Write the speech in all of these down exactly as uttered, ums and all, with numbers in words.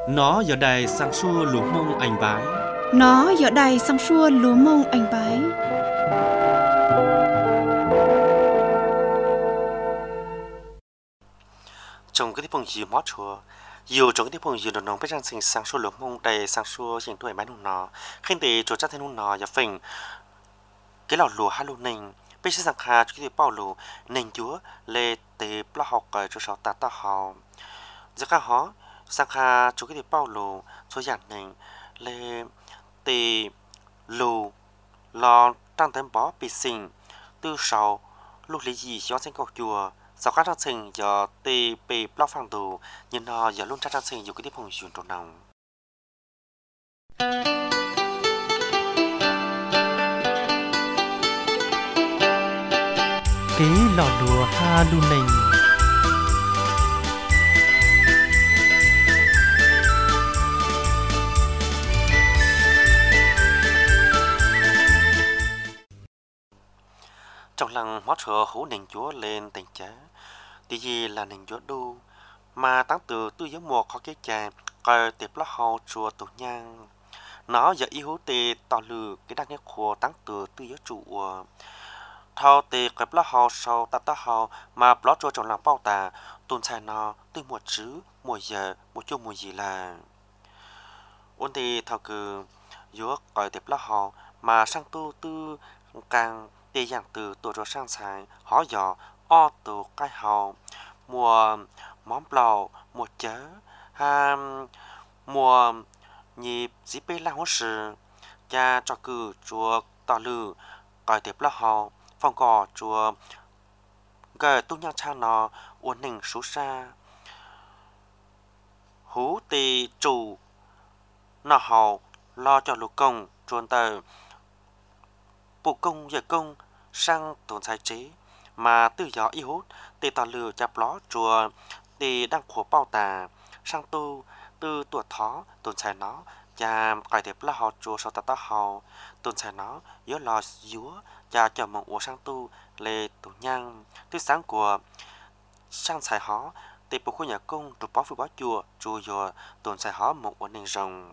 Nó giờ đây sang xua lúa mông anh bái. Nó giờ đây sang xua lúa mông anh bái. Trong cái phong gì mót chùa, nhiều trong cái phong gì nó nông bây giờ sinh sang xua lúa mông đầy sang xua hiện tuổi mấy nung nó, khi để chỗ chắc thế nung nó giờ phình cái lò lúa hai lúa nền, bây giờ sang hà cái bao lúa nền chúa lê tê pla học cái chỗ sáu ta ta hào, giờ cả họ sang hà chỗ cái bao lúa số dạng nền lê tê lúa lò tăng thêm bó bị sinh từ sau lúc lý gì cho sinh cầu chùa sau các trang sinh giờ tê bê pla phang đồ nhưng nó giờ luôn trang sinh dù cái tiếp phong chuyển trộn nòng Cái lò đùa ha lu nền. trong lăng mót sửa hú nền chúa lên tình chế tí gì là nền chúa đu mà tăng từ tư giới mùa khó cái chè coi tiệp lá hậu chùa tổ nhang nó giờ ý hú tê tỏ lử cái đặc nhất của tăng từ tư giới trụ thao tê cái lá hậu sau ta ta hậu mà lót chùa trong làng bao tà tôn xài nó từ mùa chứ mùa giờ mùa chung mùa gì là ôn tê thao cứ giữa coi tiệp lá hậu mà sang tu tư càng tê dạng từ tổ cho sang xài họ dò o từ cái hậu mùa món blau mùa chớ ha mùa nhịp dĩ bê la hỗ sự cha cho cử chùa tỏ lử coi tiếp là họ phòng cỏ chùa gờ tu nhang cha nó uốn nình số xa hú tì chủ nó họ lo cho lục công chuồn tờ bộ công giờ công sang tồn sai chế mà từ gió y hút tê tỏ lử chạp ló chùa tê đang khổ bao tà sang tu từ tuổi thó tồn sai nó cha cải thiệp là họ chùa sau ta ta họ tồn sai nó yếu lò dúa cha cho mong ủa sang tu lê tổ nhang thứ sáng của sang xài họ tê bộ khu nhà công trụ bó phi bó chùa chùa dùa tồn sai họ một ổn định rồng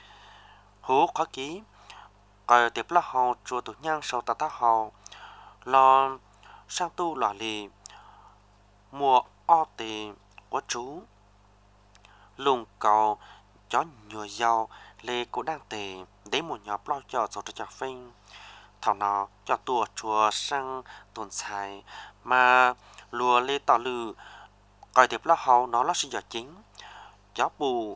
hú khó ký cải thiệp là họ chùa tổ nhang sau ta ta họ lo sang tu lò lì mùa o tì của chú lùng cầu chó nhựa dao lê cũng đang tề đấy một nhóm lo cho rồi cho phinh thảo nó cho tua chùa sang tồn xài mà lùa lê tỏ lử coi tiếp lo hậu nó là sự giờ chính chó bù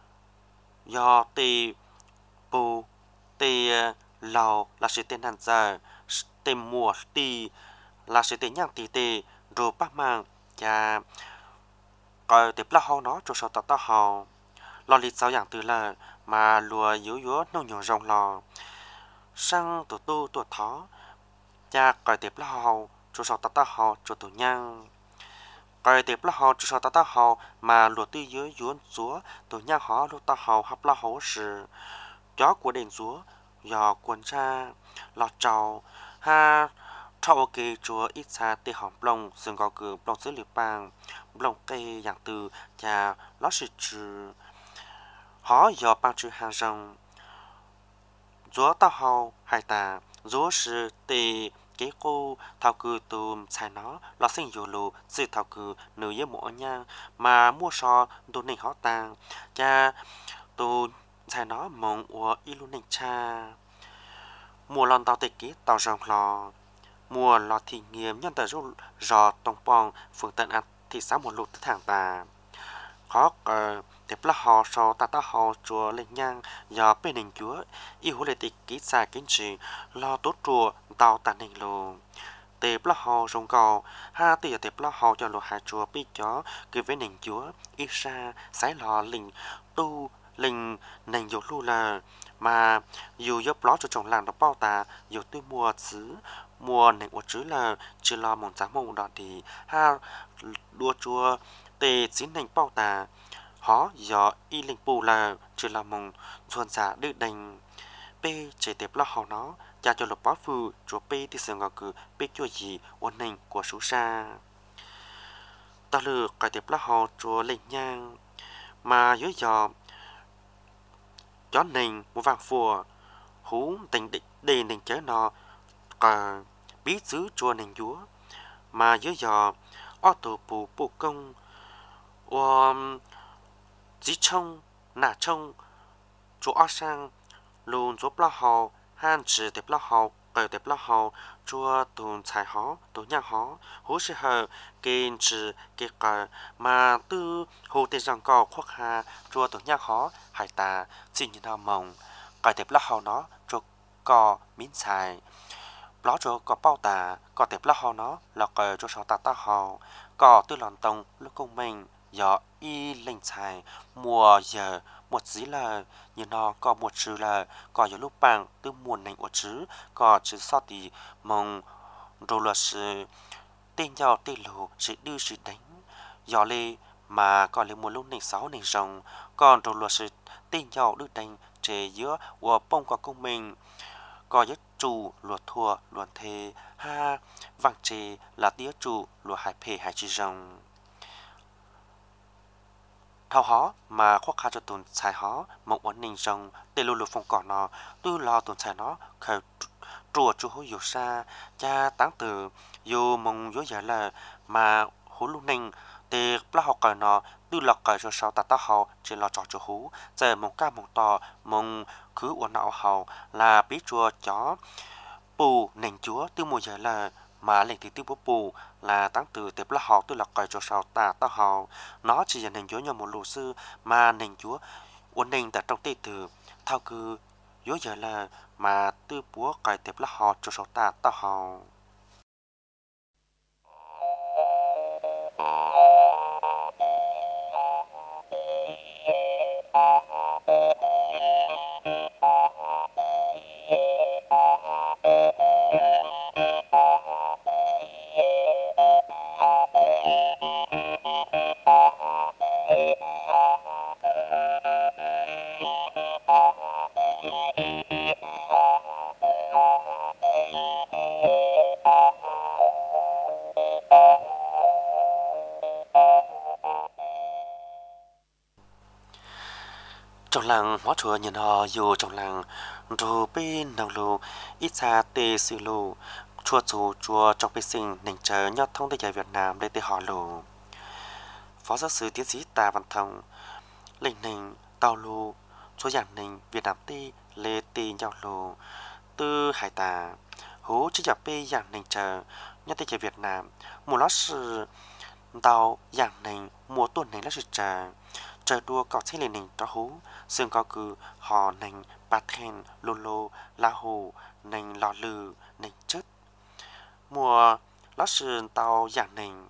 do tì bù tì lầu là sự tên hàn giờ tên mùa tì là sự tên nhang tì tì rồi bác mang cha coi tiếp là hậu nó cho sau ta ta hậu lo lịch sáu dạng từ là mà lùa yếu yếu nâu nhỏ rồng lò sang tổ tu tổ thó cha coi tiếp là hậu cho sau ta ta hậu cho tổ nhang coi tiếp là hậu cho sau ta ta hậu mà lùa tư yếu yếu chúa tổ nhang họ lùa ta hậu hấp là hậu sự chó của đền chúa giò quần cha lọt trầu ha thọ kê chúa ít xa tê hỏng plong sừng gò cử plong dưới liệp bang plong cây dạng từ cha lót sự trừ họ do bang trừ hàng rồng chúa tao hậu hai ta chúa sự tê kế cô thao cử tùm xài nó lọt sinh dồ lù sự thao cử nữ với mỗi nhang mà mua so đồ nền họ tàng cha tù xài nó mong của ilu nền cha mùa lon tao tê kế tao rồng lò mùa lò thị nghiệm nhân tờ rú rò tông bong phường tân ăn thị xã một lụt thẳng tà khó cờ tiếp là họ so ta ta họ chùa lên nhang do bên nền chúa yêu lệ tịch kỹ xa kiến trì lo tốt chùa tàu tàn nền lù tiếp là họ rong cầu ha tìa tiếp là họ cho lù hai chùa bị chó cứ với nền chúa ít xa sái lò lình tu lình nền dột lu là mà dù giúp ló cho chồng làng đó bao tà dù tôi mua xứ mùa này của chứ là chưa lo mong dáng mong đó thì ha đua chua tê chín nành bao tà họ do y linh bù là chưa lo mong xuân xả được đành p chế tiếp lo họ nó cha cho lục bó phù chúa p thì sương ngọc cử p chua gì ôn nành của số xa ta lừa cải tiếp lo họ chúa linh nhang mà dưới giờ gió nền một vàng phùa hú tình định đề nền chớ nó cả bí xứ chùa nền chúa mà dưới giờ ô tô bù bù công và dí trông nà trông chúa ở sang luôn giúp lo hậu han chỉ đẹp lo hậu cởi đẹp lo hậu chúa tồn tài hó tồn nhà hó hú sẽ hờ kênh chỉ kê cờ mà tư hồ tê rằng có khoác hà chúa tồn nhà hó hải tà chỉ như nào mộng cởi đẹp lo hậu nó chúa có miếng xài đó chúa có bao tà có đẹp lo hậu nó là cởi chúa sao ta ta hậu có tư lòn tông lúc công mình giờ y linh xài mùa giờ một dĩ là như nó có một chữ là có những lúc bằng từ muôn nành của chữ có chữ sau thì mong rồi là sự tên nhau tên lù sự đưa sự đánh gió lê mà còn lên một lúc nành sáu nành rồng còn rồi là sự tên nhau đưa đánh chế giữa của bông của công mình có nhất chủ luật thua luận thề ha vàng chế là tía chủ luật hải phê hải chi rồng thao hó mà khoác khá cho tồn xài hó mộng ổn ninh rồng để lưu lục phong cỏ nó tư lo tồn xài nó khởi trùa chú hối dù xa cha táng từ dù mong dối giả là mà hú lưu ninh để lá học cởi nó tư lọc cởi cho sau ta ta hò chỉ lo trò chú hú giờ mong ca mong tò mong cứ ổn nạo hò là bí chùa chó bù nền chúa tư mùa giờ là mà lệnh thì tiêu bố bù là tăng từ tiếp là họ tôi là cởi cho sao ta ta họ nó chỉ là nền chúa như một luật sư mà nền chúa ổn định tại trong tây từ thao cứ dối giờ là mà tư búa cởi tiếp là họ cho sao ta ta họ trong làng hóa chùa nhìn họ dù trong làng rồi bên nào lù ít xa tê sư lù chùa chủ chùa trong bê sinh nền chờ nhớ thông tới giải Việt Nam để tới họ lù phó giáo sư tiến sĩ Tạ Văn Thông lệnh nền tàu lù số giảng nền Việt Nam tê lê tê nhau lù từ hải tà hú chỉ dọc bê giảng nền chờ nhớ tới giải Việt Nam một lót sự tàu giảng nền mùa tuần nền là sự chờ trời đua có thế lên nền cho hú xương có cứ họ nền bát thèn lô lô la hồ nền lò lừ nền chất mùa lót sườn tàu giảng nền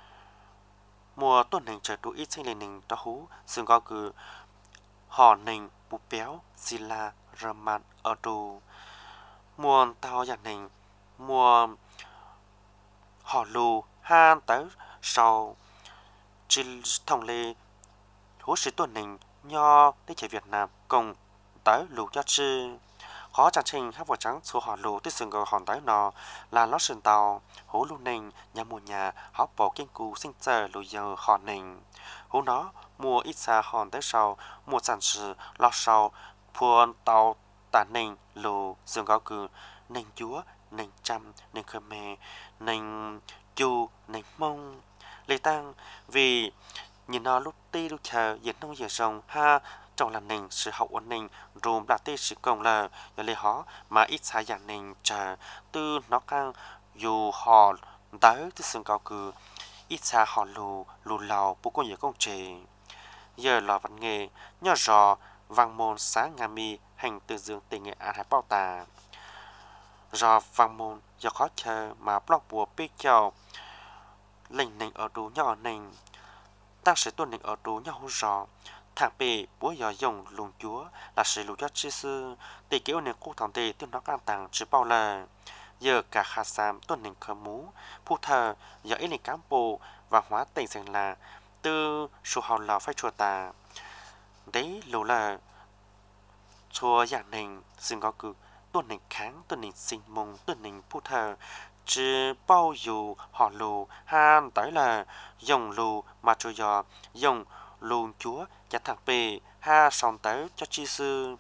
mùa tuần nền trời đua ít thế lên nền cho hú xương có cứ họ nền bù béo xì la rơ mạn ở đồ mùa tàu giảng nền mùa họ lù han tới sau chỉ thông lệ hú sĩ tuần nền nho tới trẻ Việt Nam cùng tới lù cho chứ khó chẳng trình hát vợ trắng số họ lù tới sừng gờ hòn tới nó là lót sườn tàu hú lù nền nhà mùa nhà hóc bỏ kiên cù sinh chờ lù giờ họ nền hú nó mua ít xa hòn tới sau mua sản sự lót sau phuôn tàu tà nền lù sừng gờ cừ nền chúa nền trăm nền khmer nền chu nền mông lê tăng vì nhìn nó lúc tê lúc chờ diễn nông giờ rồng ha trong là nền sự hậu ổn nền rùm là tê sự công là giờ lê hó mà ít xa dạng nền chờ tư nó càng dù họ tới từ sừng cao cừ ít xa họ lù lù lào bố con nhớ công trề giờ lò văn nghề nhỏ rò vàng môn sáng ngà mi hành từ dương tình nghệ án hải bao tà rò vàng môn giờ khó chờ mà blog bùa bê chào lệnh nền ở đủ nhỏ nền ta sẽ tuân định ở đủ nhau rõ thằng bề bố giờ dùng lùng chúa là sự lù cho chi sư để kéo nên cô thằng tề tương nó càng tàng chỉ bao là giờ cả khả sam tuân định khởi mũ phụ thờ giờ ấy này cán bộ và hóa tình rằng là từ số hào là phải chùa ta đấy lù là chùa dạng nền xin có cứ tuân định kháng tuân định sinh mông tuân định phụ thờ chỉ bao dù họ lù han tới là dùng lù mà cho giờ dùng lù chúa cho thằng bề ha sòng tới cho chi sư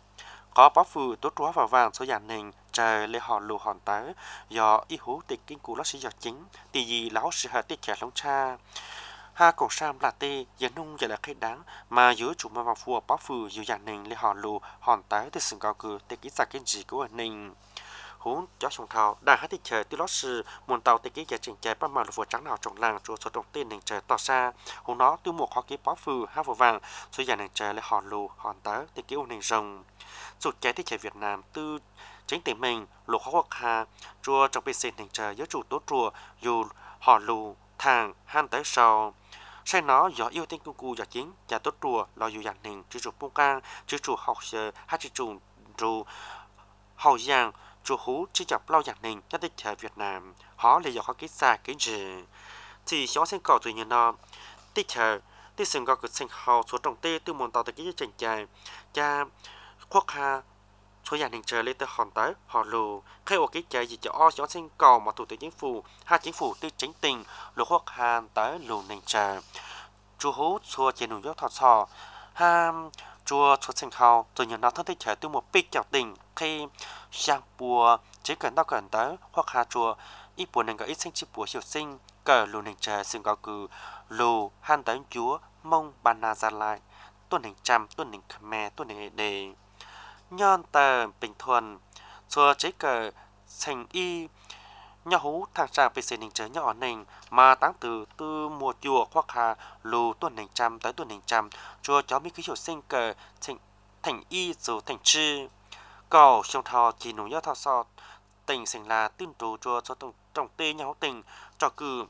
có bó phù tốt chúa vào vàng số nhà nền trời lê họ lù hòn tới do y hú tịch kinh cú ló sĩ do chính tỷ gì lão sĩ hạ tiết trẻ lông cha ha cổ sam là tê giờ nung giờ là khách đáng mà dưới chủ mà vào phù bó phù dù nhà nền lê họ lù hòn tới từ sừng cao cử tịch kỹ cái gì của nền hú cho sông thao đã hát tiết trẻ từ ló sĩ muốn tàu tịch kỹ giờ trình chạy bắt mà lù phù trắng nào trồng làng chúa số trồng tên nền trời tỏ xa hú nó từ một khó kỹ bó phù ha vào vàng số nhà nền trời lê họ lù hòn tới tịch kỹ nền rồng sụt trái tiết trẻ Việt Nam từ chính tỉnh mình lục khó hoặc hà chùa trong bề sinh hình trời giới chủ tốt chùa dù họ lù thang han tới sau sai nó do yêu tinh cung cu do chính và tốt chùa lo dù dàn hình chữ chủ bông cang chữ chủ học giờ hát chữ chủ chủ hậu giang chùa hú chỉ chập lo dàn hình nhất tiết trẻ Việt Nam họ là do họ kết xa cái gì thì xóa sinh cỏ tùy như nó tiết trẻ tiết sinh có cực sinh hậu số trọng tê từ môn tàu tới cái trình chạy cha khoác hà số nhà hình trời lên tới hòn tới họ lù khi ở cái chạy gì cho o xóa sinh cầu mà thủ tướng chính phủ hai chính phủ tư chính tình lù khoác hà tới lù hình trời chùa hú chùa trên núi dốc thọ sò ha chùa chùa sinh hậu rồi nhận nó thân thích trời từ một bích chào tình khi sang bùa chỉ cần tao cần tới hoặc hà chùa ít buồn nên có ít sinh chi bùa hiệu sinh cờ lù hình trời xưng cao cử lù han tới chúa mông ban na gia lại tuần hình trăm tuần hình khmer tuần hình đề nhon tờ bình thuần xua chế cờ thành y nhỏ hú thang tràng về hình trời nhỏ nền mà tăng từ từ mùa chùa hoặc hà lù tuần hình trăm tới tuần hình trăm chùa cháu mi khí hiệu sinh cờ thành thành y dù thành chư cầu sông thọ chỉ nụ nhớ thọ sọ tình sinh là tin trụ chùa cho tổng tổng tê nhau tình cho cử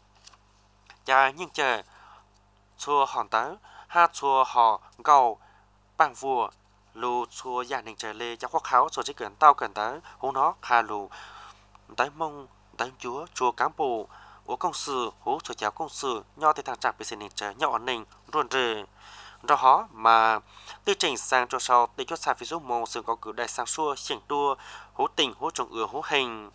cha nhưng chờ chùa hòn tới ha chùa họ gầu bằng vua lù chùa gia đình trời lê cho khoác kháo rồi chỉ cần tao cần tới hú nó hà lù tới mông tới chúa chùa cám bù của công sự hú chùa cháu công sự nho thì thằng chặt bị sinh trời nhỏ nình ruồn rề do đó mà tư trình sang cho sau để cho xa phía giúp mong sự có cử đại sang xua xiềng tua hú tình hú trồng ừa hú hình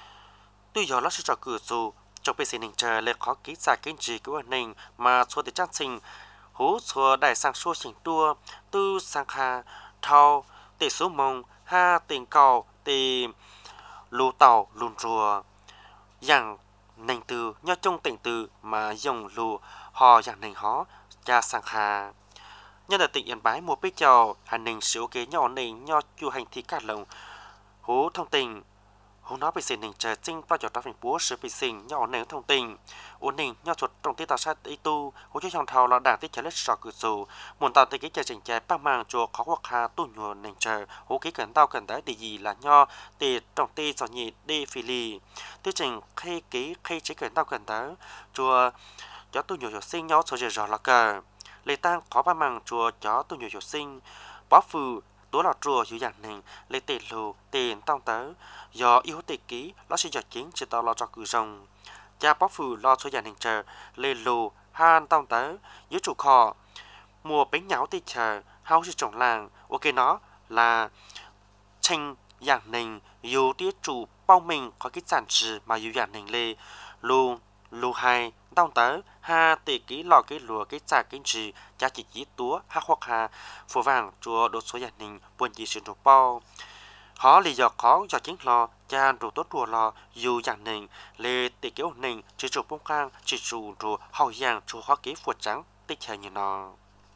tuy giờ nó sẽ cho cử dù trong bề sinh trời lê khó ký xa kinh trí của nình mà chùa để trang sinh hú chùa đại sang xua xiềng tua tư sang kha thao tề số mông ha tình cầu tề lù tàu lùn rùa dạng nành từ nho trong tỉnh từ mà dùng lù hò dạng nành hó cha sang kha nhân là tỉnh Yên Bái một bích chào hành nành số kế nhỏ nành nho chu hành thi cả lồng hú thông tình hú nó bị sinh nành trời sinh bao giờ ta phải búa sự bị sinh nhỏ nành thông tình ổn định nho chuột trong tiết tàu sát ấy tu hú cho trong thầu là đảng tiết trái lết sọ cử dù muốn tạo tới cái trời trình trái băng mang chùa khó hoặc hà tu nhùa nành trời hú cái cần tao cần tới để gì là nho để trong tê sọ nhị đê phi lì tiết trình khi ký khi chỉ cần tao cần tới chùa chó tu nhùa sinh nhau cho giờ là cờ lệ tăng khó băng mang chùa chó tu nhùa sinh bó phù tố là chùa dù dạng này lấy tiền lù tiền tao tới do yêu tệ ký nó sẽ cho chính chỉ tao lo cho cử rồng cha bó phù lo cho gia đình chờ lên lù han tao tới dưới trụ kho mùa bánh nháo tê chờ hao sự trồng làng ok nó là tranh dạng nền dù tiết chủ bao mình có cái sản trừ mà dù dạng nền lê lù lù hai tao tới ha tệ ký lò cái lùa cái trả cái trì cha chỉ chỉ túa ha hoặc ha phố vàng chùa đột số dạng nền buồn gì sự trục bao họ lý do khó do chính lo cha đồ tốt chùa lo dù dạng nền lê tệ ký ổn nền chỉ trục bông khang chỉ trù trù hậu giang trù hoa ký phuột trắng tích hệ như nó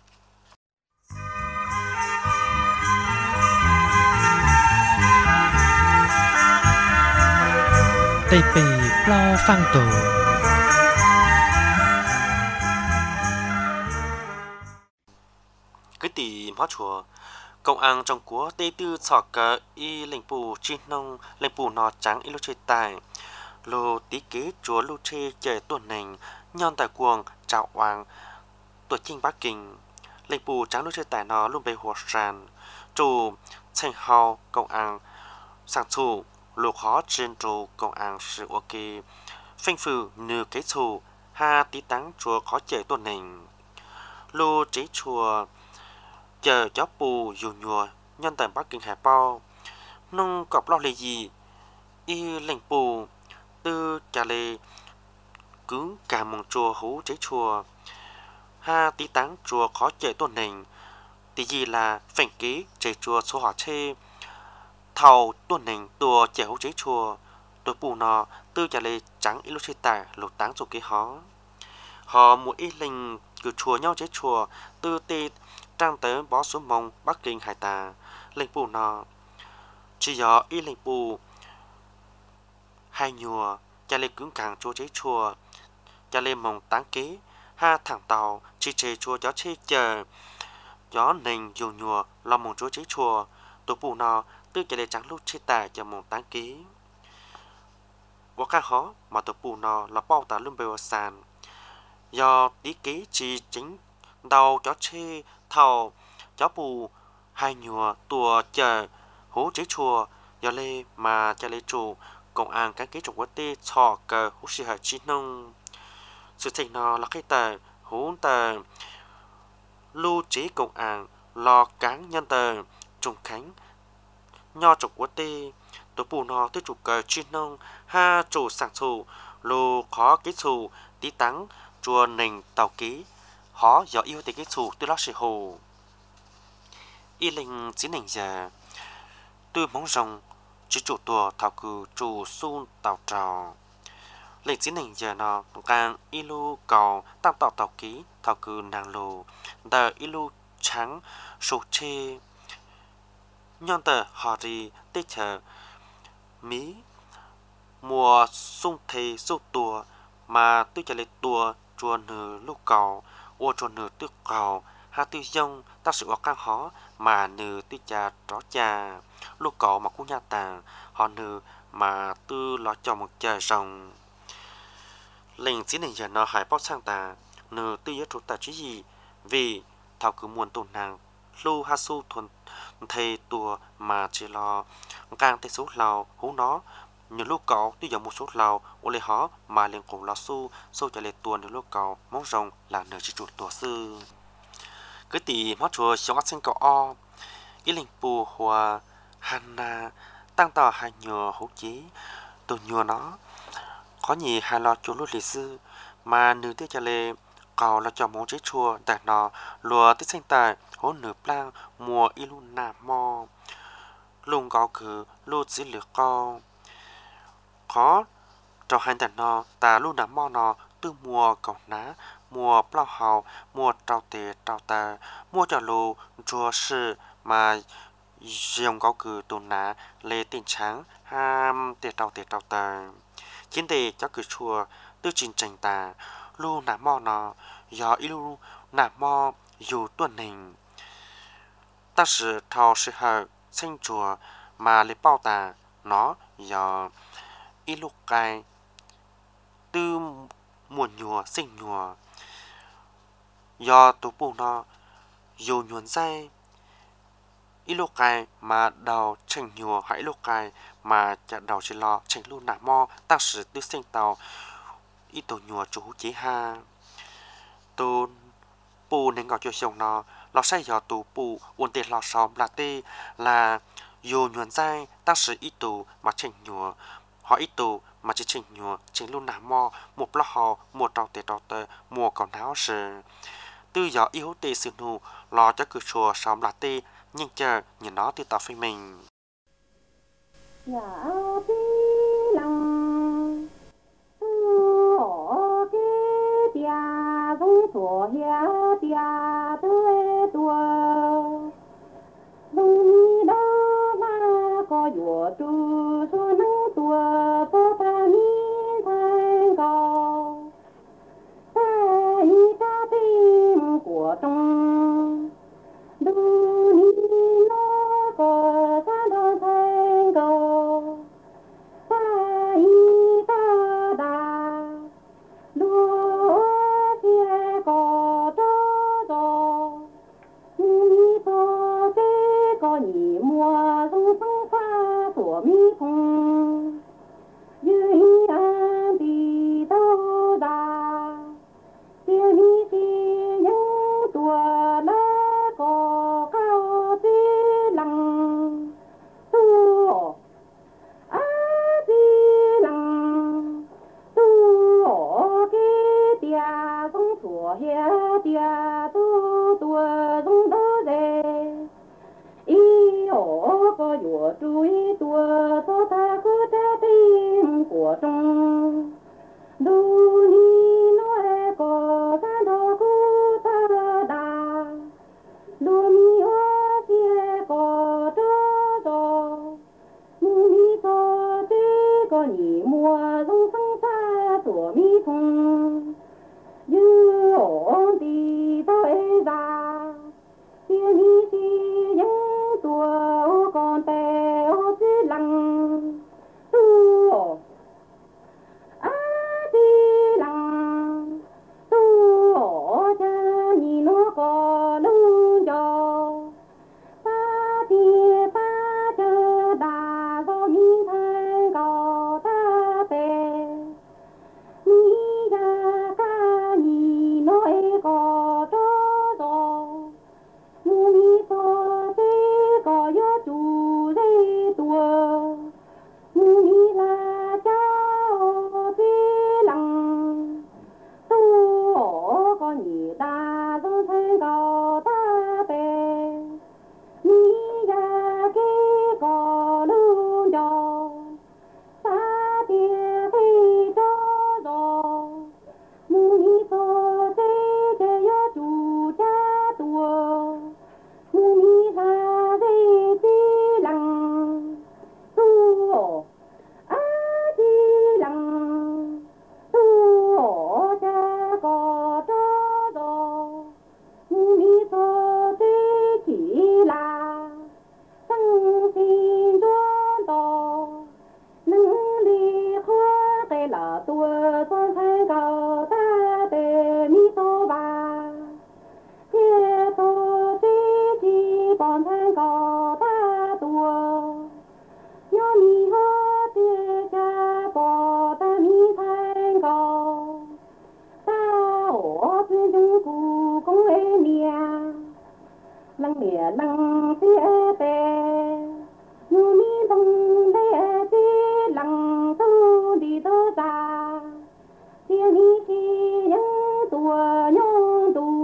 Tây Pì Plo Phang Tổ cái tỷ hóa chùa công an trong của tây tư sọ cờ y lệnh bù chi nông lệnh bù nọ trắng y lô chơi tài lô tí kế chúa lô chơi chơi tuần nành nhon tài cuồng trạo hoàng tuổi chinh bá kinh lệnh bù trắng lô chơi tài nó luôn bề hồ sàn chủ thành hào công an sang chủ lô khó trên chủ công an sự ok phanh phừ nửa cái chủ ha tí táng chúa khó chơi tuần nành lô chế chùa chờ chó bù dù nhùa nhân tại Bắc Kinh Hải Bao nông cọp lo lì gì y lệnh bù tư trà lê cứ cả mong chùa hú chế chùa ha tí táng chùa khó chạy tuần nền tí gì là phảnh ký chế chùa số hỏa chê thầu tuần nền tua chè hú chế chùa tôi bù nó tư trả lời trắng ít lúc chế tài lột táng rồi cái hó họ một ít linh cứ chùa nhau chế chùa tư tê trang tới bó xuống mông bắc kinh hải tà linh bù nó chỉ do ít linh bù hai nhùa trả lời cứng càng chùa chế chùa trả lời mông táng kế ha thẳng tàu chỉ chế chùa gió chế chờ gió nền dù nhùa lo mông chúa chế chùa tôi bù nó tư trả lời trắng lúc chế tài cho mông táng kế và cái khó mà tôi bù nó là bao tả luôn bèo sàn do tí kế chỉ chính đầu chó chê thầu chó bù hai nhùa tua chờ hú chế chùa do lê mà cha lê chủ công an cái kế trục quốc tế cho cờ hú sĩ hải chi nông sự tình nó là cái tờ hú tờ lưu chế công an lo cán nhân tờ trùng khánh nho trục quốc tế tôi bù nó tới chủ cờ chi nông ha chủ sản thủ lô khó kế thủ tí tắng chùa nền tàu ký họ do yêu tới cái thủ tôi lo sự hồ y linh chỉ nền giờ tôi mong rằng chỉ chủ tùa thảo cử chủ xuân tàu trào lệnh chỉ nền giờ nó càng y lu cầu tăng tàu tàu ký thảo cử nàng lù tờ y lu trắng số chê nhon tờ họ đi tết chờ mỹ mùa xuân thì số tùa mà tôi trả lời tùa chùa nửa lúc cầu ô chùa nửa tức cầu hai tư dông ta sự càng khó mà nửa tư cha rõ cha lúc cầu mà cũng nhà tàng họ nửa mà tư lo cho một trời rồng lệnh chỉ này giờ nó hải bao sang ta nửa tư yếu ta chứ gì vì thảo cứ muôn tồn nàng lưu ha su thuần thầy tùa mà chỉ lo càng tới số lào hú nó nhiều lúc cậu tuy giống một số lào ô lê hó mà liền cùng lo su sâu trả lời tuần nhiều lúc cậu mong rồng là nửa chỉ chuột tổ sư cứ tỉ mót chùa sống ắt sinh cậu o ý linh bù hòa hana tăng tỏ hai nhờ hữu chí từ nhờ nó có nhì hai lo chùa lúc lịch sư mà nửa tiêu trả lời cậu là cho mong chế chùa tại nó lùa tích sinh tài hố nửa plan mùa ilu nà mò lùng cậu cứ lưu chỉ lửa con khó trong hai tận nó ta luôn nắm mò nó từ mùa cầu ná mùa bao hào mùa trao tề trao ta mùa trào lù chùa sự mà dùng có cử tồn ná lê tình trắng ham tề trao tề trao ta chiến đề cho cử chùa tư trình tranh ta luôn nắm mò nó do ilu nắm mò dù tuần hình ta sử thao sự hợp sinh chùa mà lấy bao ta nó do ít lúc cài tư muôn nhùa sinh nhùa do tú bù nó dù nhuận dây ít lúc cài mà đầu chành nhùa hãy lúc cài mà chả đầu chỉ lo chành luôn nả mo tăng sử tư sinh tàu ít tổ nhùa chú chế ha tú bù nên gọi cho chồng nó lo say do tú bù uốn tiền lo xóm là tê là dù nhuận dây tăng sử ít tù mà chành nhùa họ ít tù mà chỉ chỉnh nhùa chính luôn nà mò một lọ họ một trâu tê trâu tê mùa còn náo sự tư gió yếu tê sự nụ lo cho cửa chùa xóm là tê nhưng chờ nhìn nó từ tao phê mình dạ đi lòng ở cái tia giống thua hia tia tươi tua đúng đó mà có dùa tu số nắng tua có ta mi thành cầu ta y ta tim của trong du ni nó có ta đâu thành cầu ta y ta đà lúa kia có cho cho ni có cái có nhị mùa sông sông pha của mi phong dưới an đi đâu đà kia mi si những tua lá có cao tí lăng tu a tí lăng tu ở cái tia sông thủa hia tia tu tua sông đó dê ý ở có dùa của chuối tua số ta cứ trái tim của trong đu ni nói có ta đâu cứ ta đà đu mi hoa chia có trơ giò mu mi to tí có nhị mùa rong sang xa của mi thùng như ổn thì tôi ra chia mi chi những tua con tè ô chỉ lăng tu á đi lăng tu ô cha nhìn nó có lưng giò ta thì ta chờ đà do mi thay gò ta tè mi ra ca nhìn nói có trớ giò mu mi to tê có gió chủ dây tua mu mi là cháu tê lăng tu ổ có nhị ta do thay gò ta bè mi ra kê có lưu giò ta tê khi cho giò mu mi to tê tê gió chủ cha tua mu mi ra dây tê lăng tu ổ á tê lăng tu ổ cha có trớ giò mu mi to tê chỉ là tăng xin cho to nâng đi khoa tê là tua con thay cầu ta tê mi to ba thế to tê chi bọn thay cầu ta tua nhớ mi hơ tê cha bò ta mi thay cầu ta ổ tư dung cụ công ê mìa lăng mìa lăng tê tê như mi bông tê tê lăng tu đi tơ ta tê mi chi những tua nhông tu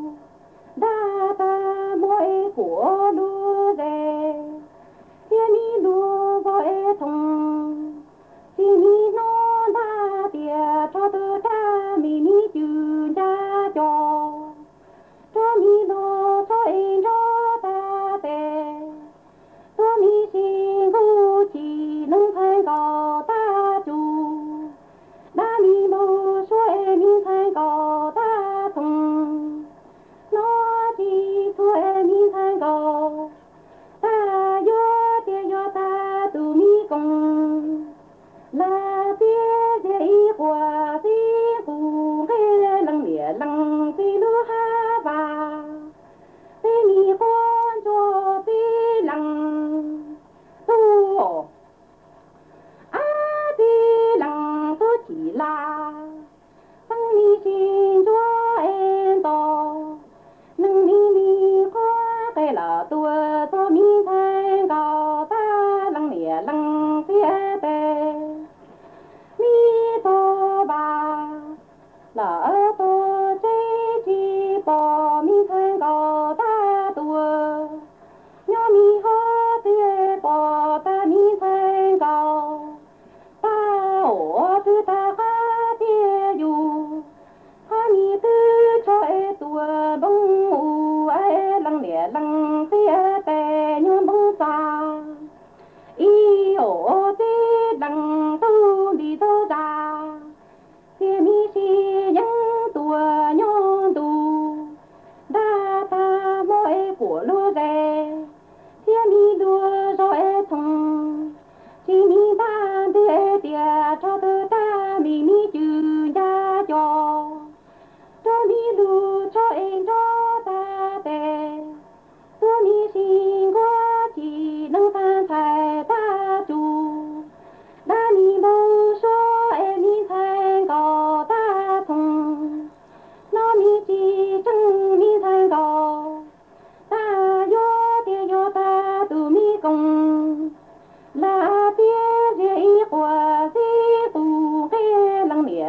đa ta mỗi của đua về tê mi đua gọi thông tê mi nó đa tìa cho tơ ta mi mi chư cha cho cho mi đua cho em cho ta tê cho mi xin cô chỉ nâng thay gò ta chủ đã mi mô số em mi thay gò ta thùng nó chỉ số em mi thay gò ta yo tia yo ta tu mi công là tia dễ qua tí cụ cái lăng mía lăng tí lúa ha và tí mi con cho tí lăng tu á tí lăng tu chỉ là tăng mi xin cho em to nâng mi mi khoa cái là tua cho mi thay gò ta lăng mía lăng tí tê mi to ba là ở to chế chi bò mi thay gò ta tua nhớ mi hơ tê bò ta mi thay gò ta ổ tư ta khá tê dù ha mi tư cho e tua bông u e lăng mẹ lăng tê tê như bông xa y ổ tê lăng tu đi tơ ra tê mi si những tua nhon tu đa ta mỗi của lúa rè tê mi đua rồi thông chỉ mi ba tê tê cho tơ ta mi mi chư cha cho cho mi đu cho em cho ta tê cho mi xin qua chỉ nâng phan thải ta chủ đã mi bầu số em mi thay gò ta thùng nó mi chỉ chân mi thay gò ta yo tia yo ta tu mi công là tia dễ qua dễ tu cái lăng mía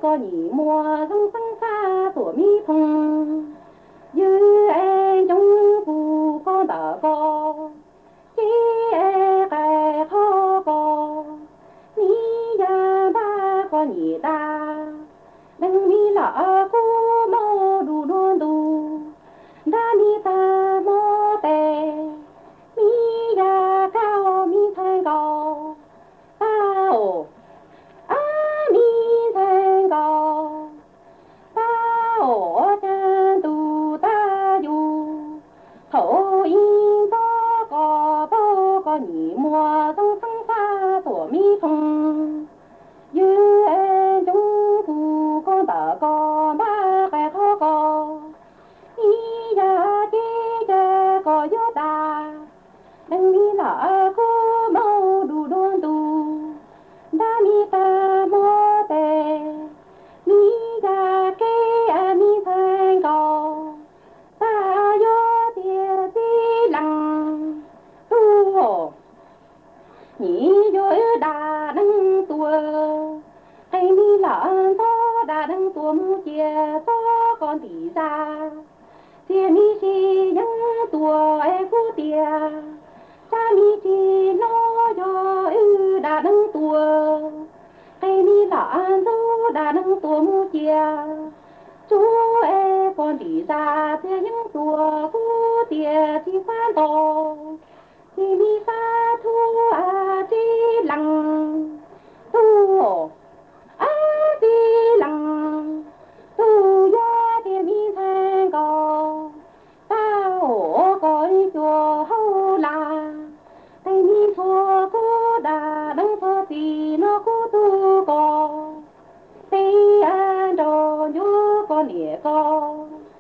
có nhị mùa rong sang xa tổ mi thông như em trong phù con đỡ co chỉ em cái thô co ni ya ba có nhị ta đừng mi lỡ cô mô đủ đôn đủ đa mi ta mô tè mi ya cao mi thay cầu ta ồ a mi thay cầu ta ồ chân tu ta du thổ yên có có bố có nhị mùa trong sang xa tổ mi thông như em trong phù con tờ có ba cái thô có ý ya chi cha có gió ta đừng mi lỡ cô mâu đủ đôn tu đa mi ta mô tè mi ya kê a mi thanh cầu ta gió tia ti lăng tu hồ nhị dối đà đăng tua hay mi lỡ gió đà đăng tua mu chia gió con tỷ ra tia mi chi nhăng tua e cu tia cha mi chi nó gió ư đà đăng tua hay mi lỡ gió đà đăng tua mu chia chú e con tỷ ra tia nhăng tua cu tia chi phan to chi mi sa thu a chi lăng thu a chi lăng thu ya tia mi thanh cầu ta ổ coi chùa hậu là tay mi thua cô đà đăng thua thì nó cô tu co tây an đồ nhớ con địa co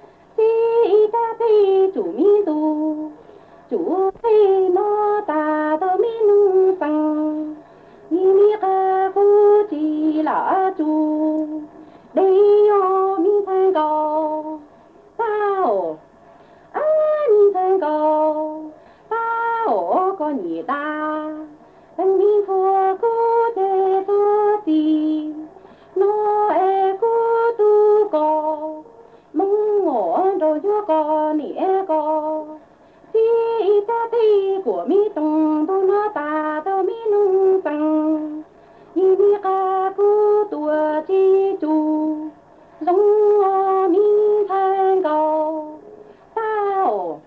ti ta ti chủ mi tu chủ ti nó ta tơ mi nung sang ni mi ca cô chỉ là chủ đây yo mi thanh cầu tao a mi thanh cầu tao có nhị ta đừng mi thua cô thế thua gì nó e cô tu co mong ngỏ rồi chúa co nỉ co chi ta ti của mi tung tu nó ta tao mi nung sang như mi ca cô tua chi chu giống mi thanh cầu tao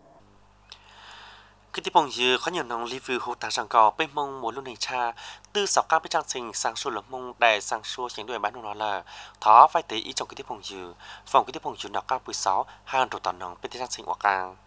cái tiếp bằng dư có nhiều nông review hỗ trợ rằng có bên mông một luôn này cha từ sáu các bên trang trình sang số lượng mông để sang số chính đuổi bán nó là thó phải tới ý trong cái tiếp bằng dư phòng cái tiếp bằng dư nó cao mười sáu hàng đồ toàn nông bên trang trình hoặc càng